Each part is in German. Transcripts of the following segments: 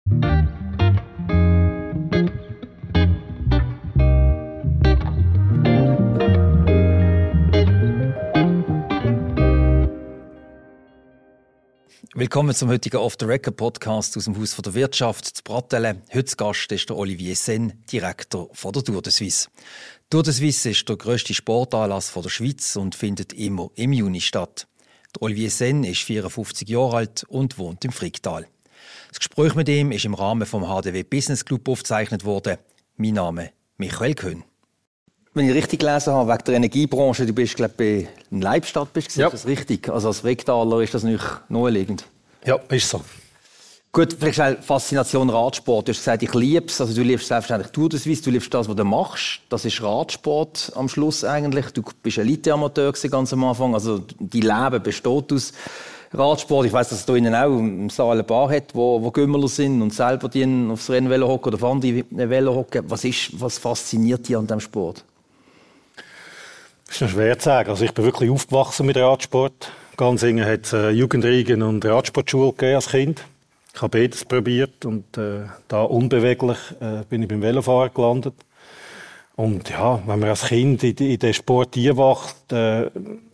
Willkommen zum heutigen Off-the-Record-Podcast aus dem Haus der Wirtschaft zu Brattelen. Heute Gast ist der Olivier Sen, Direktor von der Tour de Suisse. Tour de Suisse ist der grösste Sportanlass der Schweiz und findet immer im Juni statt. Der Olivier Sen ist 54 Jahre alt und wohnt im Fricktal. Das Gespräch mit ihm ist im Rahmen vom HDW Business Club aufgezeichnet worden. Mein Name Michael Köhn. Wenn ich richtig gelesen habe, wegen der Energiebranche, du bist, glaube ich, in Leibstadt, ja. Ist das richtig? Also als Fricktaler ist das nicht naheliegend? Ja, ist so. Gut, vielleicht eine Faszination Radsport. Du hast gesagt, ich liebe es. Also du liebst selbstverständlich Tour de Suisse, du liebst das, was du machst. Das ist Radsport am Schluss eigentlich. Du bist Elite-Amateur ganz am Anfang. Also dein Leben besteht aus Radsport. Ich weiss, dass es hier innen auch im Saal eine Bar hat, wo Gümmerler sind und selber die aufs Rennvelo hocken oder auf andere Velo hocken. Was fasziniert dich an diesem Sport? Das ist noch schwer zu sagen. Also ich bin wirklich aufgewachsen mit Radsport. Ganz eng hat es Jugendriegen und Radsportschule gegeben als Kind. Ich habe beides probiert und da unbeweglich bin ich beim Velofahren gelandet. Und ja, wenn man als Kind in den Sport einwacht, ja,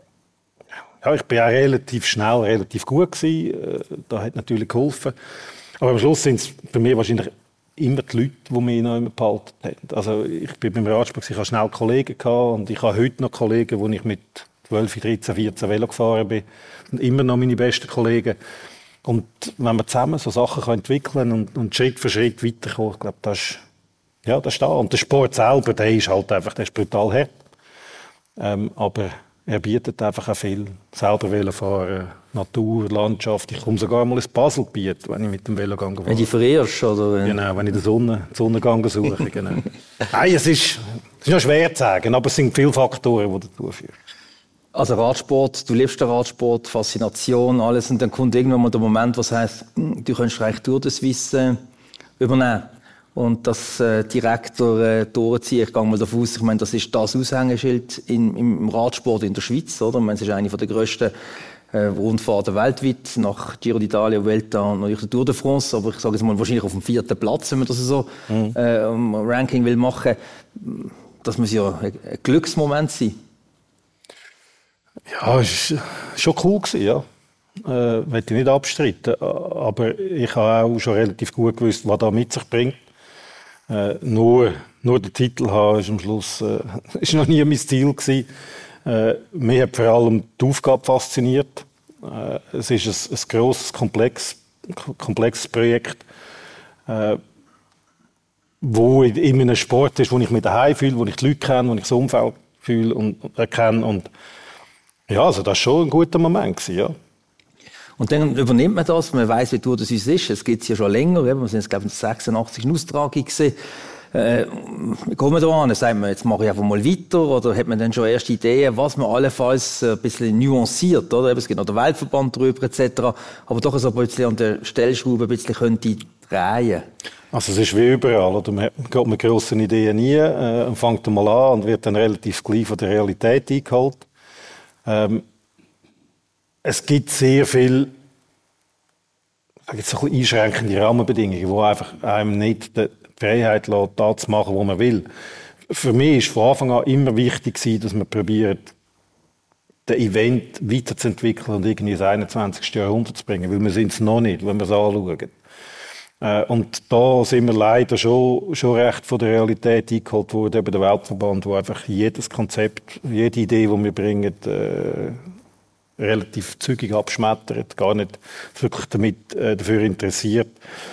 ich bin auch relativ schnell, relativ gut gewesen. Da hat natürlich geholfen. Aber am Schluss sind es bei mir wahrscheinlich immer die Leute, die mich noch immer behalten haben. Also ich bin beim Radsport, ich hatte schnell Kollegen und ich habe heute noch Kollegen, wo ich mit 12, 13, 14 Velo gefahren bin. Und immer noch meine besten Kollegen. Und wenn man zusammen so Sachen entwickeln und Schritt für Schritt weiterkommen, ich glaube, das ist da. Und der Sport selber, der ist brutal hart. Aber er bietet einfach auch viel. Selber Velofahren, Natur, Landschaft. Ich komme sogar mal ins Baselgebiet, wenn ich mit dem Velo gehe. Wenn du verirrst, oder? Genau, wenn ich den Sonnengang suche. Genau. Nein, es ist noch schwer zu sagen, aber es sind viele Faktoren, die dazu führen. Also Radsport, du liebst den Radsport, Faszination, alles. Und dann kommt irgendwann mal der Moment, wo es heisst, du könntest eigentlich Tour de Suisse übernehmen. Und das direkt durchziehen. Ich gehe mal davon aus, ich meine, das ist das Aushängeschild im Radsport in der Schweiz, oder? Ich meine, es ist eine der grössten Rundfahrten weltweit, nach Giro d'Italia, Vuelta und natürlich der Tour de France. Aber ich sage jetzt mal, wahrscheinlich auf dem 4. Platz, wenn man das so Ranking will machen. Das muss ja ein Glücksmoment sein. Ja, es war schon cool gewesen, ja. Möchte ich nicht abstreiten. Aber ich habe auch schon relativ gut gewusst, was das mit sich bringt. Nur den Titel haben ist am Schluss ist noch nie mein Ziel gewesen. Mich hat vor allem die Aufgabe fasziniert. Es ist ein grosses, komplexes Projekt, wo in einem Sport ist, wo ich mich daheim fühle, wo ich die Leute kenne, wo ich das Umfeld fühle und erkenne. Und ja, also das war schon ein guter Moment gewesen, ja. Und dann übernimmt man das, man weiss, wie Tour de Suisse ist. Es gibt es ja schon länger. Wir sind jetzt, glaube ich, 86 in Austragung gewesen. Wie kommt man da an? Sagt man, jetzt mache ich einfach mal weiter? Oder hat man dann schon erste Ideen, was man allenfalls ein bisschen nuanciert, oder? Es gibt noch den Weltverband drüber, etc. Aber doch so ein bisschen an der Stellschraube ein bisschen könnte drehen. Also es ist wie überall, oder? Man geht mit grossen Ideen nie, fängt mal an und wird dann relativ gleich von der Realität eingeholt. Es gibt sehr viel so einschränkende Rahmenbedingungen, die einfach einem nicht die Freiheit lässt, das zu machen, was man will. Für mich war von Anfang an immer wichtig, dass man probiert, den Event weiterzuentwickeln und irgendwie ins 21. Jahrhundert zu bringen, weil wir sind es noch nicht, wenn wir es anschauen. Und da sind wir leider schon recht von der Realität eingeholt worden, eben der Weltverband, wo einfach jedes Konzept, jede Idee, die wir bringen, relativ zügig abschmettert, gar nicht wirklich dafür interessiert.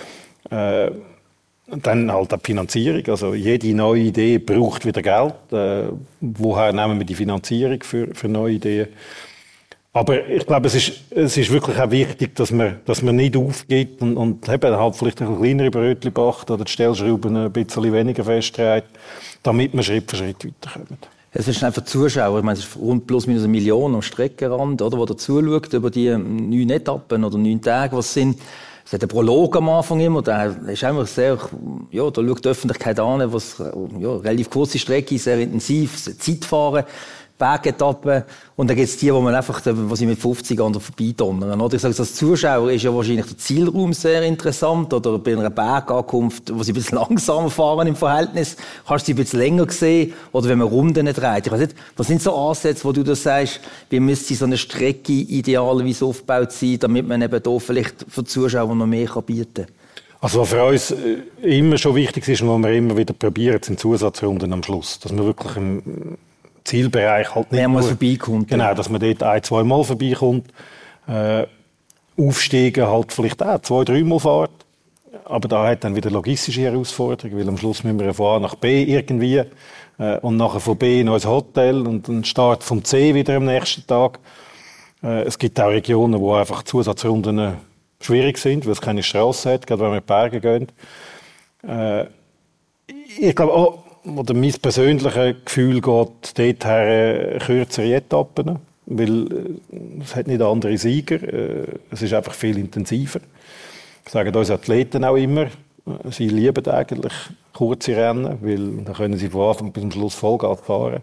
Dann halt auch die Finanzierung. Also jede neue Idee braucht wieder Geld. Woher nehmen wir die Finanzierung für neue Ideen? Aber ich glaube, es ist wirklich auch wichtig, dass man nicht aufgibt und eben halt vielleicht ein kleinere Brötchen backt oder die Stellschrauben ein bisschen weniger festträgt, damit wir Schritt für Schritt weiterkommen. Es ist einfach Zuschauer. Ich meine, es ist rund plus minus 1 Million am Streckenrand, oder, der zuschaut über die 9 Etappen oder 9 Tage, was sind. Es hat einen Prolog am Anfang immer, der ist einfach sehr, ja, da schaut die Öffentlichkeit an, was, ja, relativ kurze Strecke, sehr intensiv, Zeitfahren. Bergetappen. Und dann gibt es die, wo man einfach, wo sie mit 50 an vorbeidonnern. Oder ich sage, als Zuschauer ist ja wahrscheinlich der Zielraum sehr interessant. Oder bei einer Bergankunft, wo sie ein bisschen langsamer fahren im Verhältnis, kannst du sie ein bisschen länger sehen. Oder wenn man Runden dreht. Ich weiß nicht, was sind so Ansätze, wo du das sagst, wie müsste so eine Strecke idealerweise aufgebaut sein, damit man eben da vielleicht für die Zuschauer noch mehr bieten kann? Also was für uns immer schon wichtig ist und was wir immer wieder probieren, sind Zusatzrunden am Schluss. Dass man wirklich im Zielbereich halt nicht mehrmals vorbeikommt. Genau, dass man dort 1-2 Mal vorbeikommt. Aufsteigen halt vielleicht auch 2-3 Mal fährt. Aber da hat dann wieder logistische Herausforderungen, weil am Schluss müssen wir von A nach B irgendwie und nachher von B in unser Hotel und dann Start vom C wieder am nächsten Tag. Es gibt auch Regionen, wo einfach Zusatzrunden schwierig sind, weil es keine Strasse hat, gerade wenn wir in die Berge gehen. Ich glaube auch, oder mein persönliches Gefühl geht dorthin kürzere Etappen, weil es hat nicht andere Sieger, es ist einfach viel intensiver. Das sagen unsere Athleten auch immer, sie lieben eigentlich kurze Rennen, weil dann können sie von Anfang bis zum Schluss Vollgas fahren.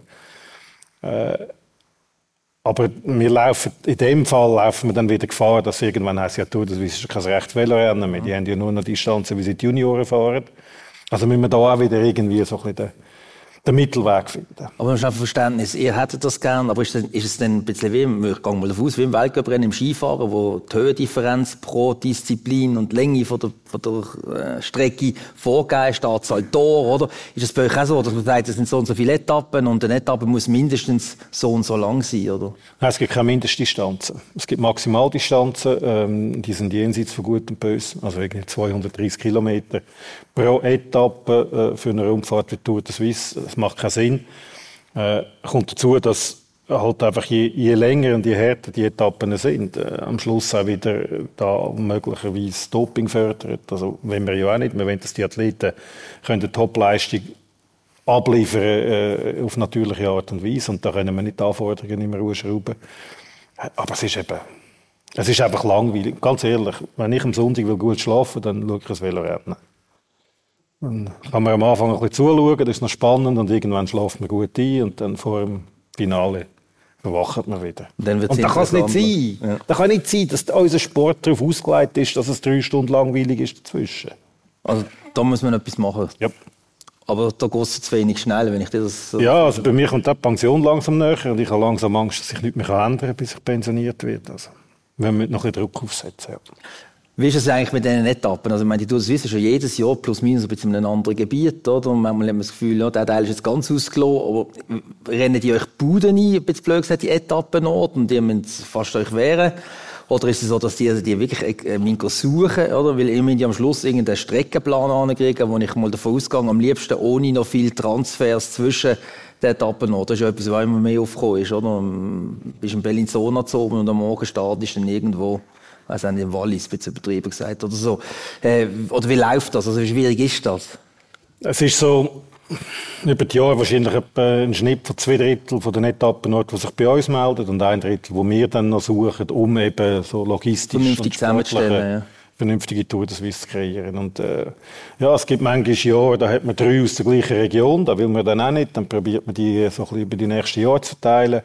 Aber in dem Fall laufen wir dann wieder Gefahr, dass irgendwann heisst, ja, das ist kein rechtes Velorennen mehr. Die haben ja nur noch Distanzen, wie sie die Junioren fahren. Also müssen wir da auch wieder irgendwie so ein bisschen den Mittelweg finden. Aber man hat Verständnis, ihr hättet das gern, aber ist es dann ein bisschen wie, ich gehe mal davon aus, wie im Weltcuprennen im Skifahren, wo die Höhendifferenz pro Disziplin und die Länge von der Strecke vorgegeben ist, die Anzahl Tore, oder? Ist es bei euch auch so, dass man sagt, es sind so und so viele Etappen und eine Etappe muss mindestens so und so lang sein, oder? Nein, es gibt keine Mindestdistanzen. Es gibt Maximaldistanzen, die sind jenseits von Gut und Böse, also irgendwie 230 Kilometer pro Etappe für eine Rundfahrt wie Tour de Suisse. Das macht keinen Sinn. Kommt dazu, dass halt einfach je länger und je härter die Etappen sind, am Schluss auch wieder da möglicherweise Doping fördert. Also wenn wir ja auch nicht, wir wollen, dass die Athleten eine Topleistung abliefern auf natürliche Art und Weise und da können wir nicht die Anforderungen immer hochschrauben. Aber es ist einfach langweilig. Ganz ehrlich, wenn ich am Sonntag gut schlafen will, dann schaue ich ein Velorennen. Dann kann man am Anfang ein bisschen zuschauen, das ist noch spannend und irgendwann schlaft man gut ein und dann vor dem Finale verwacht man wieder. Und da kann es nicht sein. Ja. Da kann nicht sein, dass unser Sport darauf ausgelegt ist, dass es 3 Stunden langweilig ist dazwischen. Also da muss man etwas machen. Ja. Aber da geht es zu wenig schnell, wenn ich das so... Ja, also bei mir kommt die Pension langsam näher und ich habe langsam Angst, dass sich nichts mehr ändern kann, bis ich pensioniert werde. Also, wenn wir noch ein bisschen Druck aufsetzen. Ja. Wie ist es eigentlich mit diesen Etappen? Also, ich meine, die Tour de Suisse ist ja jedes Jahr plus minus ein bisschen in einem anderen Gebiet, oder? Und manchmal hat man das Gefühl, ja, der Teil ist jetzt ganz ausgelassen, aber rennen die euch Buden ein, ein bisschen blöd gesagt, die Etappenort, und die müssen fast euch wehren? Oder ist es so, dass die wirklich suchen, oder? Weil ihr müsst ja am Schluss irgendeinen Streckenplan ankriegen, wo ich mal davon ausgehe, am liebsten ohne noch viel Transfers zwischen den Etappen. Das ist ja etwas, was immer mehr aufgekommen ist, oder? Du bist in Bellinzona zu oben und am Morgen startest dann irgendwo, ich weiss nicht, im Wallis, ein bisschen übertrieben gesagt, oder so. Oder wie läuft das? Also wie schwierig ist das? Es ist so, über die Jahre wahrscheinlich ein Schnitt von 2/3 von den Etappenorten, die sich bei uns melden, und 1/3, die wir dann noch suchen, um eben so logistisch vernünftig zusammenzustellen, ja. Vernünftige Tour de Suisse zu kreieren. Und ja, es gibt manchmal Jahre, da hat man 3 aus der gleichen Region, da will man dann auch nicht, dann probiert man die so ein bisschen über die nächsten Jahre zu verteilen.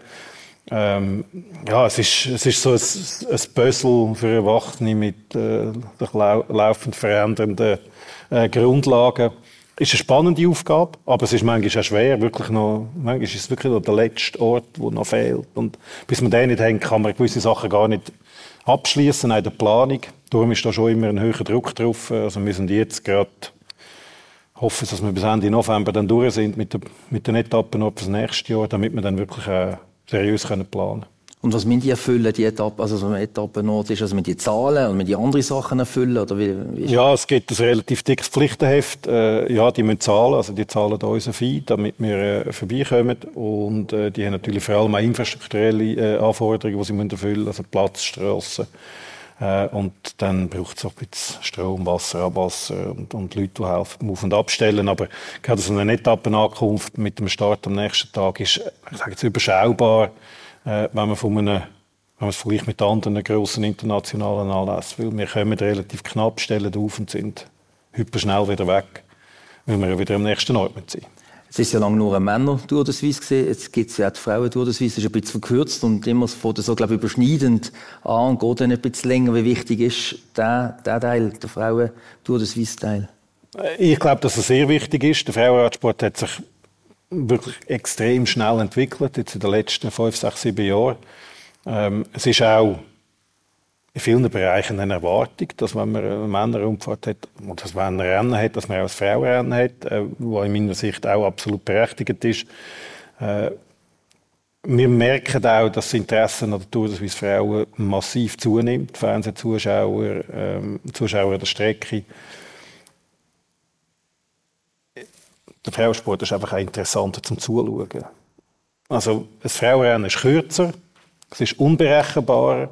Ja, es ist so ein Puzzle für Erwachsene mit laufend verändernden Grundlagen. Es ist eine spannende Aufgabe, aber es ist manchmal auch schwer. Manchmal ist es wirklich noch der letzte Ort, der noch fehlt. Und bis man den nicht hat, kann man gewisse Sachen gar nicht abschließen in der Planung. Darum ist da schon immer ein höherer Druck drauf. Also wir sind jetzt gerade hoffen, dass wir bis Ende November dann durch sind mit den Etappen für das nächste Jahr, damit wir dann wirklich seriös planen können. Und was müssen die erfüllen, die Etappe? Also so eine Etappenort ist, also mit die Zahlen und mit die andere Sachen erfüllen? Oder wie ja, es gibt ein relativ dickes Pflichtenheft. Ja, die müssen zahlen, also die zahlen da unseren Fee, damit wir vorbeikommen. Und die haben natürlich vor allem auch infrastrukturelle Anforderungen, die sie erfüllen müssen, also Platz, Strassen. Und dann braucht es auch ein bisschen Strom, Wasser, Abwasser und Leute, die helfen beim Auf- und Abstellen. Aber gerade so eine Etappenankunft mit dem Start am nächsten Tag ist, ich sage jetzt, überschaubar, wenn man es vergleicht mit anderen grossen internationalen Anlässen. Weil wir kommen relativ knapp, stellen auf und sind hyperschnell wieder weg, weil wir wieder am nächsten Ort sind. Es ist ja lange nur ein Männer-Tour de Suisse gewesen. Jetzt gibt es ja auch die Frauen-Tour de Suisse. Das ist ein bisschen verkürzt und immer von so, glaube ich, überschneidend an und geht dann ein bisschen länger. Wie wichtig ist der Teil, der Frauen-Tour de Suisse-Teil? Ich glaube, dass es sehr wichtig ist. Der Frauenradsport hat sich wirklich extrem schnell entwickelt, jetzt in den letzten 5, 6, 7 Jahren. Es ist auch in vielen Bereichen eine Erwartung, dass wenn man eine Männerrundfahrt hat, oder dass man ein Rennen hat, dass man auch ein Frauenrennen hat, was in meiner Sicht auch absolut berechtigt ist. Wir merken auch, dass das Interesse an der Tour de Suisse Frauen massiv zunimmt. Fernsehzuschauer, Zuschauer der Strecke. Der Frauensport ist einfach auch interessanter zum Zuschauen. Also, ein Frauenrennen ist kürzer, es ist unberechenbarer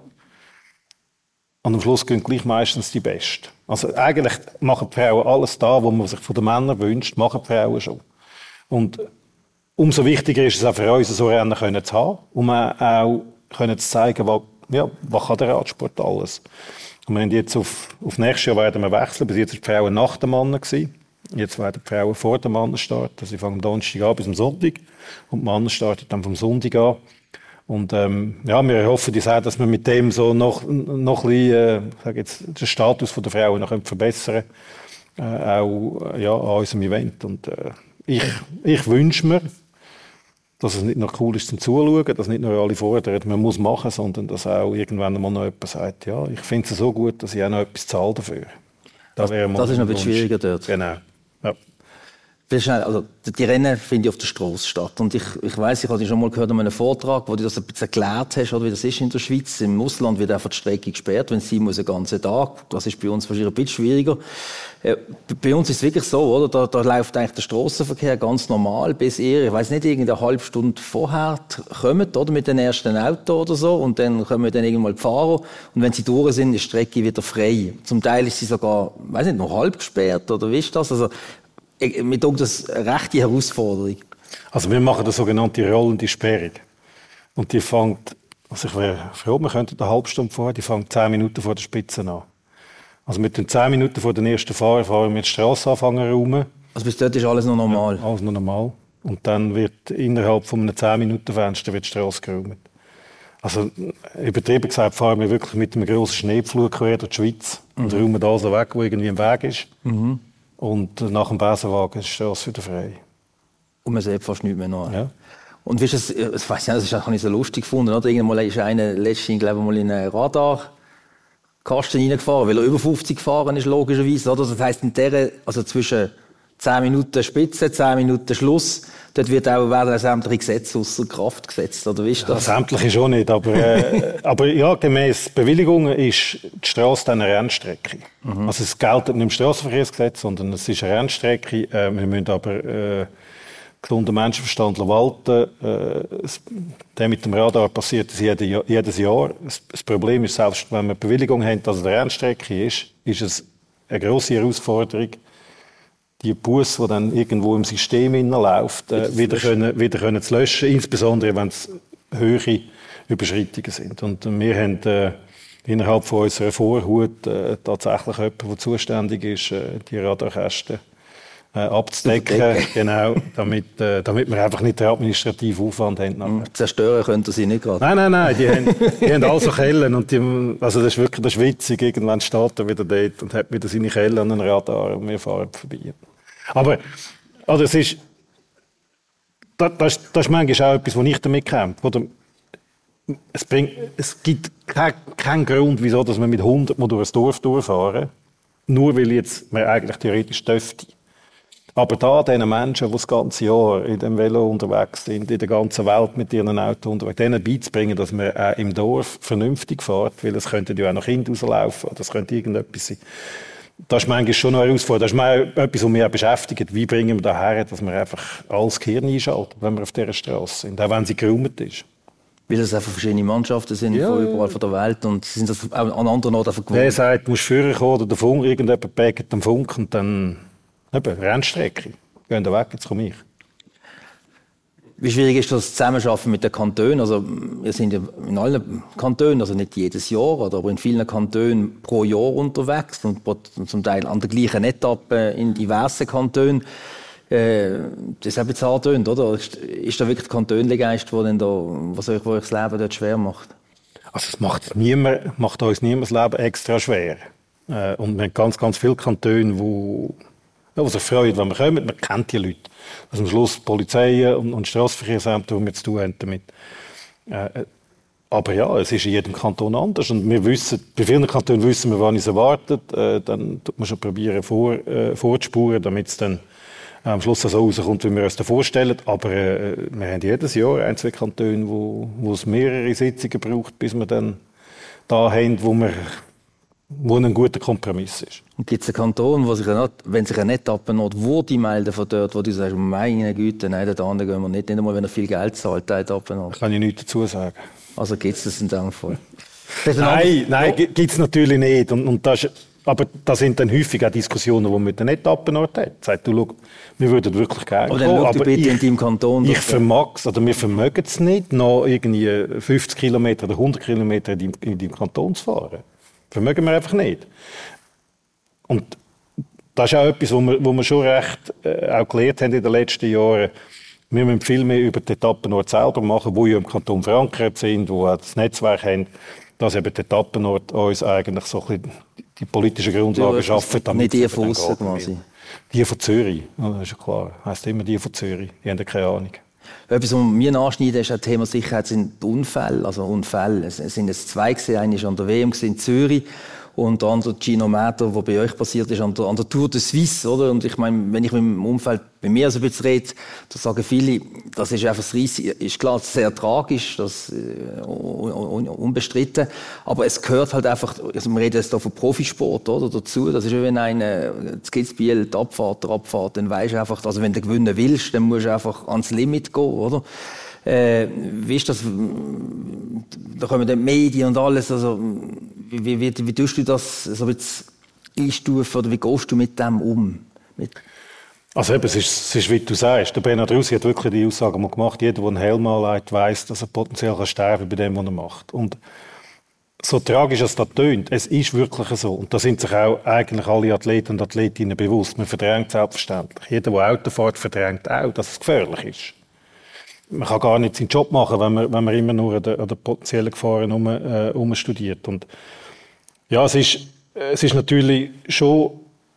und am Schluss gehen gleich meistens die Besten. Also, eigentlich machen die Frauen alles da, was man sich von den Männern wünscht, machen die Frauen schon. Und umso wichtiger ist es auch für uns, so Rennen zu haben, um auch zu zeigen, was kann der Radsport alles. Und wir haben jetzt auf nächstes Jahr werden wir wechseln. Bis jetzt waren die Frauen nach den Männern. Jetzt werden die Frauen vor dem Mann starten. Also sie fangen am Donnerstag an bis am Sonntag. Und die Männer starten dann vom Sonntag an. Und wir hoffen auch, dass wir mit dem so noch ein bisschen, den Status der Frauen noch verbessern können. Auch an unserem Event. Und ich wünsche mir, dass es nicht nur cool ist zum Zuschauen, dass nicht nur alle fordern, man muss machen, sondern dass auch irgendwann mal noch jemand sagt, ja, ich finde es so gut, dass ich auch noch etwas zahle dafür. Das ist noch ein bisschen schwieriger dort. Genau. Ja. Also, die Rennen finden auf der Strasse statt. Und ich weiss, ich habe dich schon mal gehört an einem Vortrag, wo du das ein bisschen erklärt hast, oder wie das ist in der Schweiz. Im Ausland wird einfach die Strecke gesperrt, wenn es sein muss, einen ganzen Tag. Das ist bei uns wahrscheinlich ein bisschen schwieriger. Bei uns ist es wirklich so, oder? Da läuft eigentlich der Strassenverkehr ganz normal, bis ihr, ich weiss nicht, irgendeine halbe Stunde vorher kommt, oder? Mit dem ersten Auto oder so. Und dann kommen dann irgendwann die Fahrer. Und wenn sie durch sind, ist die Strecke wieder frei. Zum Teil ist sie sogar, weiss nicht, noch halb gesperrt, oder wie ist das? Also, mir denke, das ist eine rechte Herausforderung. Also wir machen eine sogenannte rollende Sperrung. Und die fängt, also ich wäre froh, wir könnten eine halbe Stunde vorher, die fängt 10 Minuten vor der Spitze an. Also mit den 10 Minuten vor den ersten Fahrer fahren wir die Strasse anfangen räumen. Also bis dort ist alles noch normal? Ja, alles noch normal. Und dann wird innerhalb von einem 10-Minuten-Fenster die Strasse geräumt. Also übertrieben gesagt fahren wir wirklich mit einem grossen Schneepflug quer durch die Schweiz und räumen alles weg, was irgendwie im Weg ist. Mhm. Und nach dem Besenwagen ist die Strasse wieder frei. Und man sieht fast nichts mehr nach. Ja. Und wie ist das, ich weiss nicht, das ist auch nicht so lustig gefunden, oder? Irgendwann ist einer letztens, glaube ich, mal in einen Radarkasten reingefahren, weil er über 50 gefahren ist, logischerweise, oder? Das heisst, also zwischen 10 Minuten Spitze, 10 Minuten Schluss, dort werden sämtliche Gesetze ausser Kraft gesetzt, oder wie ist das? Ja, sämtliche schon nicht, aber ja, gemäss Bewilligungen ist die Strasse dann eine Rennstrecke. Mhm. Also es gilt nicht im Strassenverkehrsgesetz, sondern es ist eine Rennstrecke. Wir müssen aber gesunden Menschenverstand walten. Der mit dem Radar passiert das jedes Jahr. Das Problem ist, selbst wenn wir Bewilligung haben, dass es eine Rennstrecke ist es eine grosse Herausforderung, die Busse, die dann irgendwo im System läuft, wieder können zu löschen, insbesondere wenn es höhere Überschreitungen sind. Und wir haben innerhalb von unserer Vorhut tatsächlich jemanden, der zuständig ist, die Radarkästen abzudecken, genau, damit wir einfach nicht den administrativen Aufwand haben. Zerstören könnten sie nicht gerade. Nein, die haben also Kellen und also das ist witzig, irgendwann steht er wieder dort und hat wieder seine Kellen an den Radar und wir fahren vorbei. Aber also das ist manchmal auch etwas, wo ich damit kämpfe. Es gibt keinen Grund, wieso dass wir mit 100 mal durch ein Dorf durchfahren, nur weil jetzt man eigentlich theoretisch dürfte. Aber da diesen Menschen, die das ganze Jahr in dem Velo unterwegs sind, in der ganzen Welt mit ihren Autos unterwegs, denen beizubringen, dass man auch im Dorf vernünftig fährt, weil es könnte ja auch noch Kinder rauslaufen, das könnte irgendetwas sein. Das ist manchmal schon eine Herausforderung. Das ist mal etwas, was mich auch beschäftigt. Wie bringen wir daher, dass wir einfach alles Gehirn einschalten, wenn wir auf dieser Strasse sind, auch wenn sie geräumt ist. Weil es einfach verschiedene Mannschaften sind von überall von der Welt und sie sind das auch an anderen Orten gewohnt. Wer sagt, du musst früher kommen oder der Funk, irgendjemand pägt den Funk und dann Rennstrecke. Gehen da weg, jetzt komme ich. Wie schwierig ist das Zusammenarbeiten mit den Kantonen? Also, wir sind ja in allen Kantonen, also nicht jedes Jahr, aber in vielen Kantonen pro Jahr unterwegs und zum Teil an der gleichen Etappe in diversen Kantonen. Das hat jetzt hart tönt, oder? Ist da wirklich der Kantönlegeist, der dann da, was euch das Leben dort schwer macht? Also es macht uns niemand das Leben extra schwer. Und wir haben ganz, ganz viele Kantone, die sich freuen, wenn wir kommen. Man kennt die Leute. Also am Schluss Polizei und Strassenverkehrsämter, die wir zu tun haben damit. Aber ja, es ist in jedem Kanton anders. Und wir wissen, bei vielen Kantonen wissen wir, wann es erwartet. Dann tut man schon probieren, vorzuspuren, damit es dann am Schluss so rauskommt, wie wir uns das vorstellen. Aber wir haben jedes Jahr 1, 2 Kantone, wo es mehrere Sitzungen braucht, bis wir dann da haben, wo ein guter Kompromiss ist. Und gibt es einen Kanton, wenn sich eine Etappenort melden von dort, wo du sagst, meine Güte, nein, da gehen wir nicht einmal, wenn er viel Geld zahlt, der Etappenort? Kann ich nichts dazu sagen. Also gibt es das in dem Fall? Nein, gibt es natürlich nicht. Aber das sind dann häufig auch Diskussionen, die man mit den Etappenort hat. Sagt, du, schau, wir würden wirklich gerne kommen, aber du bitte in deinem Kanton. Wir vermögen es nicht, noch irgendwie 50 Kilometer oder 100 Kilometer in deinem Kanton zu fahren. Vermögen wir einfach nicht. Und das ist auch etwas, wo wir schon recht auch gelernt haben in den letzten Jahren. Wir müssen viel mehr über die Etappenorte selber machen, die ja im Kanton verankert sind, die auch das Netzwerk haben, dass eben die Etappenorte uns eigentlich so ein bisschen die politische Grundlage schaffen. Nicht die von aussen quasi. Die von Zürich, das ist ja klar. Heisst immer die von Zürich. Die haben ja keine Ahnung. Etwas, was mir nachschneiden, ist das Thema Sicherheit, sind die Unfälle. Also Unfälle. Es sind jetzt 2 gewesen. Einer war an der WM in Zürich. Und der andere Gino Mäder, der bei euch passiert ist, an der Tour de Suisse, oder? Und ich meine, wenn ich mit dem Umfeld bei mir so ein bisschen rede, da sagen viele, das ist einfach das Risiko, ist klar, sehr tragisch, das, unbestritten. Aber es gehört halt einfach, also wir reden jetzt hier von Profisport, oder? Dazu. Das ist wie wenn einer, das Kitzbühel, der Abfahrt, dann weisst du einfach, also wenn du gewinnen willst, dann musst du einfach ans Limit gehen, oder? Wie ist das? Da kommen dann Medien und alles, also, wie tust du das so jetzt einstufen oder wie gehst du mit dem um? Also eben, es ist wie du sagst, der Bernhard Russi hat wirklich die Aussage mal gemacht, jeder, der einen Helm anlegt, weiss, dass er potenziell sterben kann bei dem, was er macht. Und so tragisch es das tönt, es ist wirklich so. Und da sind sich auch eigentlich alle Athleten und Athletinnen bewusst. Man verdrängt selbstverständlich. Jeder, der Auto fährt, verdrängt auch, dass es gefährlich ist. Man kann gar nicht seinen Job machen, wenn man immer nur an der potenziellen Gefahren umstudiert. Und ja, es ist natürlich schon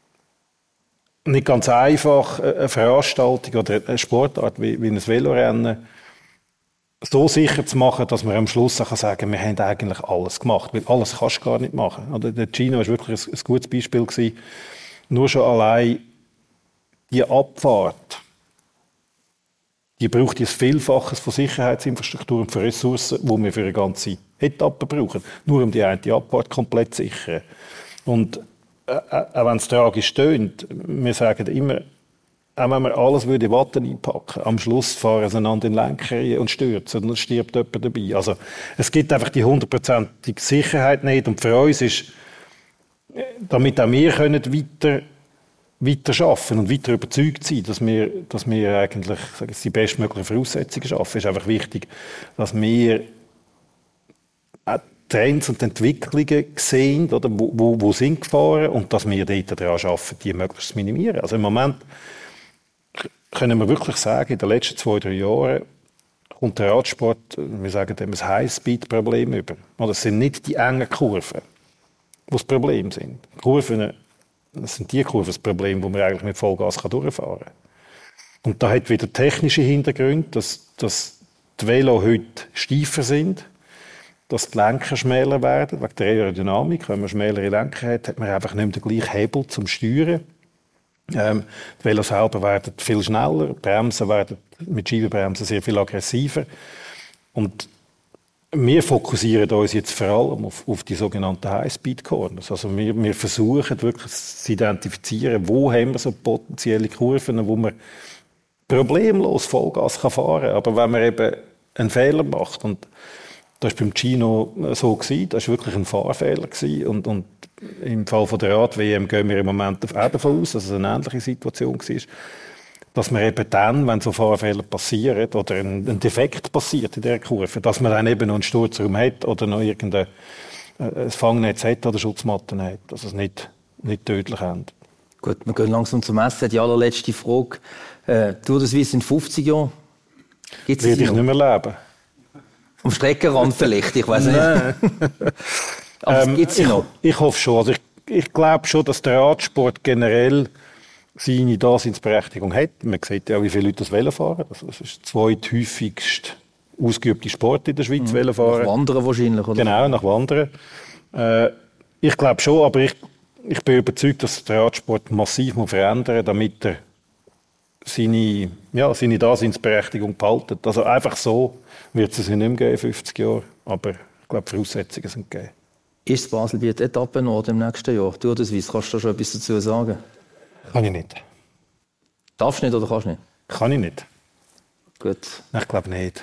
nicht ganz einfach, eine Veranstaltung oder eine Sportart wie ein Velorennen so sicher zu machen, dass man am Schluss auch sagen kann, wir haben eigentlich alles gemacht. Weil alles kannst du gar nicht machen. Oder der Gino war wirklich ein gutes Beispiel gewesen. Nur schon allein die Abfahrt, die braucht jetzt Vielfaches von Sicherheitsinfrastruktur und von Ressourcen, die wir für eine ganze Etappe brauchen. Nur um die eine Abfahrt komplett zu sichern. Und auch wenn es tragisch tönt, wir sagen immer, auch wenn wir alles in Watte einpacken, am Schluss fahren sie einander in den Lenker und stürzen und dann stirbt jemand dabei. Also, es gibt einfach die 100%ige Sicherheit nicht. Und für uns ist, damit auch wir können weiter arbeiten und weiter überzeugt sein, dass wir eigentlich die bestmöglichen Voraussetzungen schaffen, ist einfach wichtig, dass wir auch Trends und Entwicklungen sehen, oder, wo sind Gefahren, und dass wir dort daran arbeiten, die möglichst zu minimieren. Also im Moment können wir wirklich sagen, in den letzten 2-3 Jahren kommt der Radsport, wir sagen dem, ein High-Speed-Problem über. Oder es sind nicht die engen Kurven, die das Problem sind. Kurven, das sind die Kurven das Problem, wo man eigentlich mit Vollgas durchfahren kann. Und da hat wieder technische Hintergründe, dass die Velo heute steifer sind, dass die Lenker schmäler werden, wegen der Aerodynamik. Wenn man schmälere Lenker hat man einfach nicht mehr den gleichen Hebel zum Steuern. Die Velos selber werden viel schneller, die Bremsen werden mit Scheibenbremsen sehr viel aggressiver. Und wir fokussieren uns jetzt vor allem auf die sogenannten High-Speed-Corners. Also wir versuchen wirklich zu identifizieren, wo haben wir so potenzielle Kurven, wo man problemlos Vollgas fahren kann. Aber wenn man eben einen Fehler macht, und das war beim Gino so, das war wirklich ein Fahrfehler. Und im Fall von der Rad-WM gehen wir im Moment auch davon aus, dass es eine ähnliche Situation war, dass man eben dann, wenn so Fahrfehler passieren oder ein Defekt passiert in dieser Kurve, dass man dann eben noch einen Sturzraum hat oder noch ein Fangnetz hat oder Schutzmatten hat, dass es nicht tödlich endet. Gut, wir gehen langsam zum Essen. Die allerletzte Frage. Tour de Suisse in 50 Jahren? Gibt's Werde ich nicht mehr leben. Am Streckenrand vielleicht, ich weiß nicht. Aber gibt es sie noch? Ich hoffe schon. Also ich glaube schon, dass der Radsport generell seine Daseinsberechtigung hat. Man sieht ja, wie viele Leute das Velo fahren. Das ist der zweithäufigste ausgeübte Sport in der Schweiz, Velofahren. Nach Wandern wahrscheinlich, oder? Genau, nach Wandern. Ich glaube schon, aber ich bin überzeugt, dass der Radsport massiv verändern muss, damit er seine Daseinsberechtigung behaltet. Also einfach so wird es nicht mehr geben in 50 Jahren. Aber ich glaube, Voraussetzungen sind gegeben. Ist das Baselbiet Etappenort im nächsten Jahr? Tour de Suisse, kannst du da schon etwas dazu sagen? Kann ich nicht. Darfst du nicht oder kannst du nicht? Kann ich nicht. Gut. Ich glaube nicht.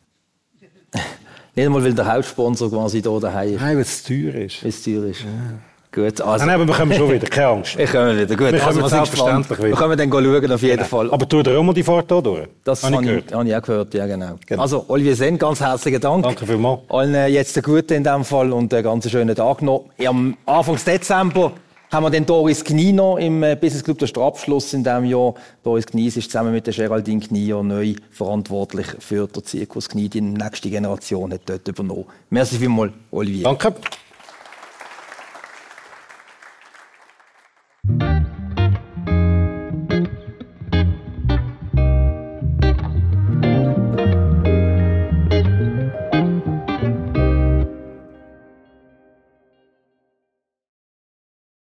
Nicht einmal, weil der Hauptsponsor quasi hier daheim ist. Nein, weil es zu teuer ist. Weil es teuer ist. Ja. Gut, also... Nein, aber wir kommen schon wieder, keine Angst. Ich komme wieder, gut. Wir kommen selbstverständlich wieder. Wir können dann schauen, auf jeden Fall. Aber tu dir auch mal die Fahrt hier durch. Das habe ich auch gehört, ja genau. Also, Olivier Senn, ganz herzlichen Dank. Danke vielmals. Allen jetzt einen guten in diesem Fall und einen ganz schönen Tag noch. Am Anfang Dezember haben wir den Doris Gnino im Business Club, das ist der Abschluss in diesem Jahr. Doris Gnies ist zusammen mit der Geraldine Gnio neu verantwortlich für den Zirkus Gnie. Die nächste Generation hat dort übernommen. Merci vielmals, Olivier. Danke.